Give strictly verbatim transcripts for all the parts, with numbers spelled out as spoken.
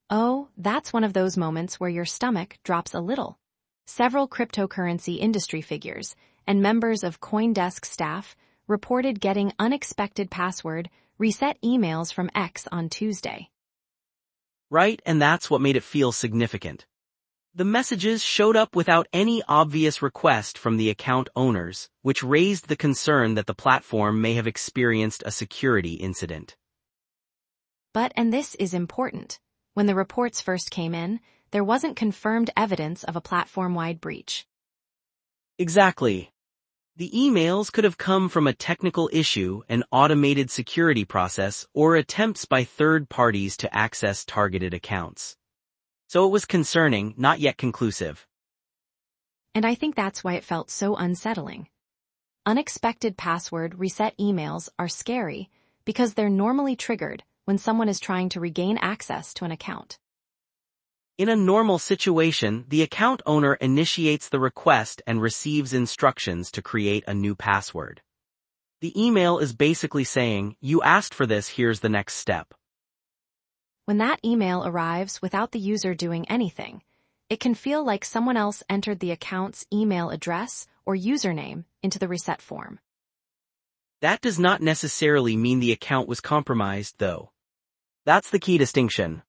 Oh, that's one of those moments where your stomach drops a little. Several cryptocurrency industry figures and members of CoinDesk staff reported getting unexpected password reset emails from X on Tuesday. Right, and that's what made it feel significant. The messages showed up without any obvious request from the account owners, which raised the concern that the platform may have experienced a security incident. But, and this is important, when the reports first came in, there wasn't confirmed evidence of a platform-wide breach. Exactly. The emails could have come from a technical issue, an automated security process, or attempts by third parties to access targeted accounts. So it was concerning, not yet conclusive. And I think that's why it felt so unsettling. Unexpected password reset emails are scary because they're normally triggered when someone is trying to regain access to an account. In a normal situation, the account owner initiates the request and receives instructions to create a new password. The email is basically saying, "You asked for this, here's the next step." When that email arrives without the user doing anything, it can feel like someone else entered the account's email address or username into the reset form. That does not necessarily mean the account was compromised, though. That's the key distinction.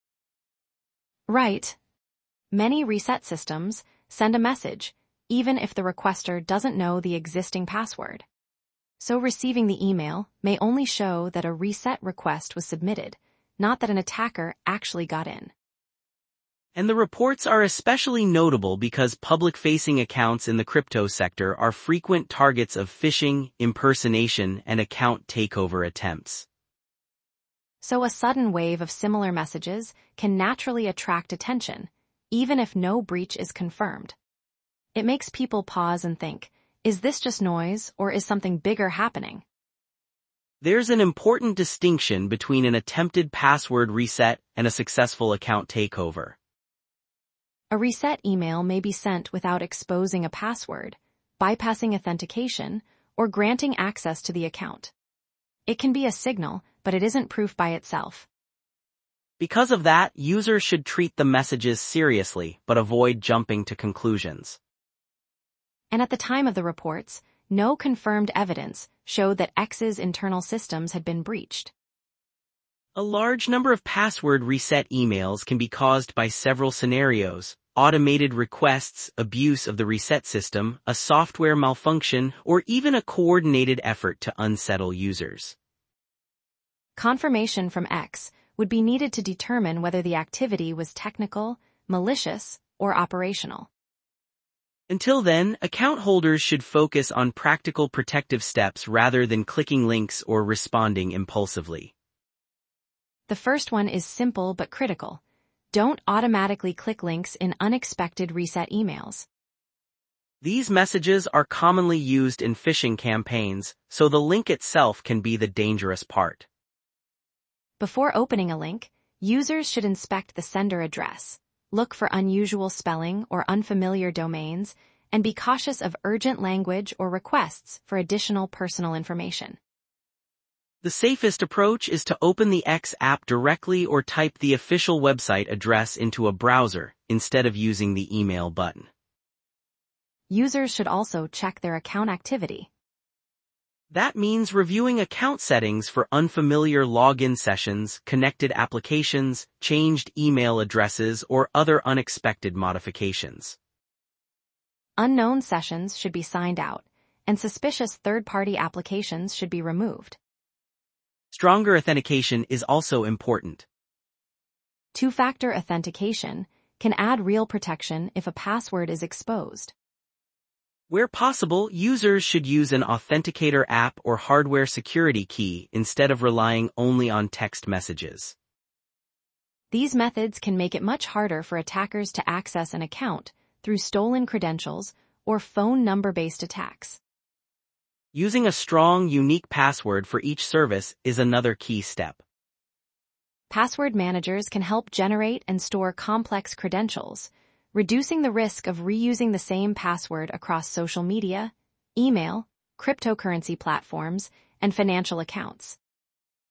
Right. Many reset systems send a message, even if the requester doesn't know the existing password. So receiving the email may only show that a reset request was submitted, not that an attacker actually got in. And the reports are especially notable because public-facing accounts in the crypto sector are frequent targets of phishing, impersonation, and account takeover attempts. So a sudden wave of similar messages can naturally attract attention, even if no breach is confirmed. It makes people pause and think, is this just noise or is something bigger happening? There's an important distinction between an attempted password reset and a successful account takeover. A reset email may be sent without exposing a password, bypassing authentication, or granting access to the account. It can be a signal, but it isn't proof by itself. Because of that, users should treat the messages seriously, but avoid jumping to conclusions. And at the time of the reports, no confirmed evidence showed that X's internal systems had been breached. A large number of password reset emails can be caused by several scenarios: automated requests, abuse of the reset system, a software malfunction, or even a coordinated effort to unsettle users. Confirmation from X would be needed to determine whether the activity was technical, malicious, or operational. Until then, account holders should focus on practical protective steps rather than clicking links or responding impulsively. The first one is simple but critical. Don't automatically click links in unexpected reset emails. These messages are commonly used in phishing campaigns, so the link itself can be the dangerous part. Before opening a link, users should inspect the sender address, look for unusual spelling or unfamiliar domains, and be cautious of urgent language or requests for additional personal information. The safest approach is to open the X app directly or type the official website address into a browser, instead of using the email button. Users should also check their account activity. That means reviewing account settings for unfamiliar login sessions, connected applications, changed email addresses, or other unexpected modifications. Unknown sessions should be signed out, and suspicious third-party applications should be removed. Stronger authentication is also important. Two-factor authentication can add real protection if a password is exposed. Where possible, users should use an authenticator app or hardware security key instead of relying only on text messages. These methods can make it much harder for attackers to access an account through stolen credentials or phone number-based attacks. Using a strong, unique password for each service is another key step. Password managers can help generate and store complex credentials, reducing the risk of reusing the same password across social media, email, cryptocurrency platforms, and financial accounts.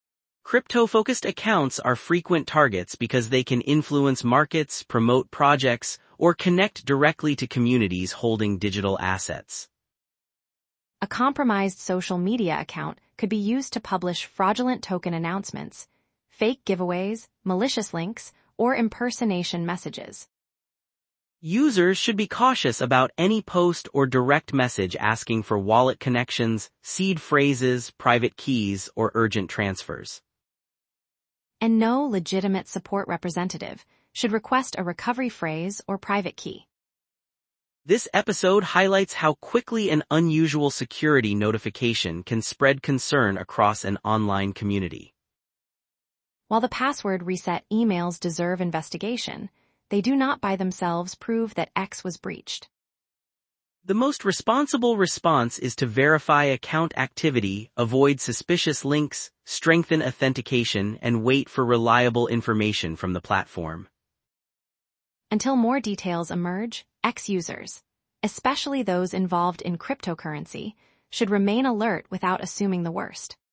Crypto-focused accounts are frequent targets because they can influence markets, promote projects, or connect directly to communities holding digital assets. A compromised social media account could be used to publish fraudulent token announcements, fake giveaways, malicious links, or impersonation messages. Users should be cautious about any post or direct message asking for wallet connections, seed phrases, private keys, or urgent transfers. And no legitimate support representative should request a recovery phrase or private key. This episode highlights how quickly an unusual security notification can spread concern across an online community. While the password reset emails deserve investigation, they do not by themselves prove that X was breached. The most responsible response is to verify account activity, avoid suspicious links, strengthen authentication, and wait for reliable information from the platform. Until more details emerge, X users, especially those involved in cryptocurrency, should remain alert without assuming the worst.